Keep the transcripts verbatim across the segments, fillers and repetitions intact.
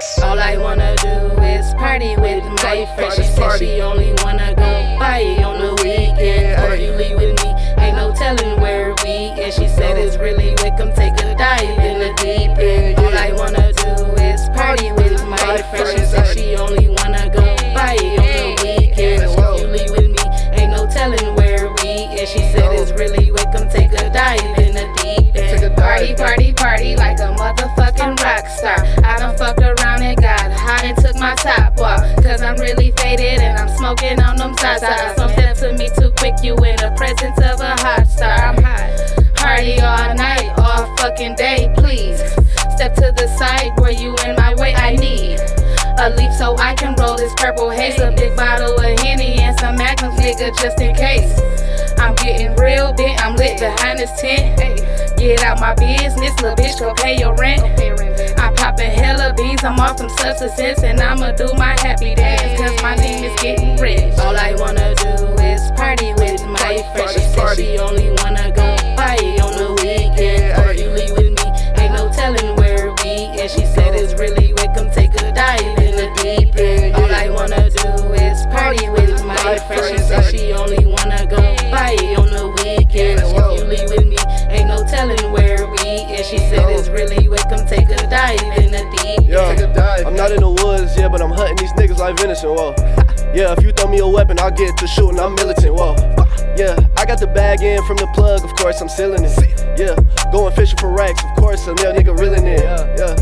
All I wanna do is party with my friends. She said she only wanna go party on the weekend. If you leave with me, ain't no telling where we. And she said it's really wick, come take a dive in the deep end. All I wanna do is party with my friends. She said she only wanna go party on the weekend. If you leave with me, ain't no telling where we. And she said it's really wick, come take a dive in the deep end. Party, party, party like a motherfucking rock star. I done fucked around and got hot and took my top off. Cause I'm really faded and I'm smoking on them sides. Some step to me too quick, you in the presence of a hot star. I'm hot. Party all night, all fucking day, please. Step to the side where you in my way, I need a leaf so I can roll this purple haze. A big bottle of Henny and some Magnums, nigga, just in case. I'm getting real big, I'm lit behind this tent. Get out my business, little bitch, go pay your rent. I'm popping hella beans, I'm off some substances, and I'ma do my happy dance, cause my name is getting rich. All I wanna do is party with my friends. She said she only wanna go party on the weekend. If you leave with me, ain't no telling where we. And she said it's really wick, come take a dive in the deep end. All I wanna do is party with my friends. She said she only wanna go party on the weekend. If you leave with me, ain't no telling where we. And she said it's really wick, come take a dive in the deep end. I'm not in the woods, yeah, but I'm hunting these niggas like venison, whoa. Yeah, if you throw me a weapon, I'll get to shooting, I'm militant, whoa. Yeah, I got the bag in from the plug, of course I'm sealing it. Yeah, going fishing for racks, of course a little nigga reeling it. Yeah,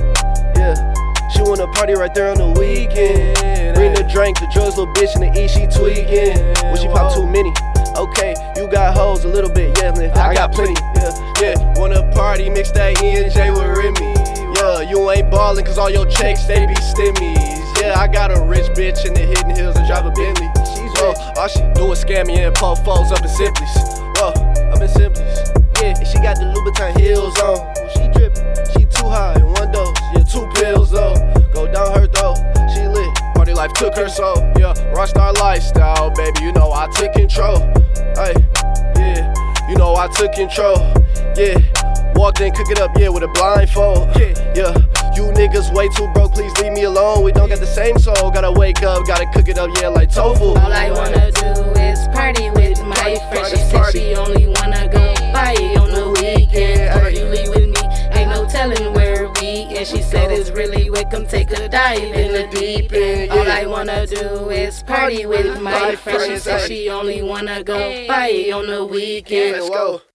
yeah, she wanna party right there on the weekend. Bring the drink, the drugs, little bitch in the E, she tweaking. When she pop too many, okay, you got hoes a little bit, yeah, I got plenty. Yeah, yeah, wanna party, mix that E and J with Remy. Yeah, you ain't ballin' cause all your checks, they be stimmies. Yeah, I got a rich bitch in the Hidden Hills and drive a Bentley. Uh, all she do is scam me and puff foes up in Simplies. Uh, up in Simplies. Yeah, and she got the Louboutin heels on. Ooh, she drippin', she too high in one dose. Yeah, two pills though. Go down her throat, she lit. Party life took her soul. Yeah, rockstar lifestyle, baby, you know I took control. Hey, yeah, you know I took control. Yeah, walked in, cook it up, yeah, with a blindfold. Yeah, you niggas way too broke, please leave me alone. We don't got the same soul, gotta wake up, gotta cook it up, yeah, like tofu. All I wanna do is party with my friends. She said she only wanna go party on the weekend. If you leave with me, ain't no telling where we. And she said it's really wick, come take a dive in the deep end. All I wanna do is party with my friends. She said she only wanna go party on the weekend. Let's go.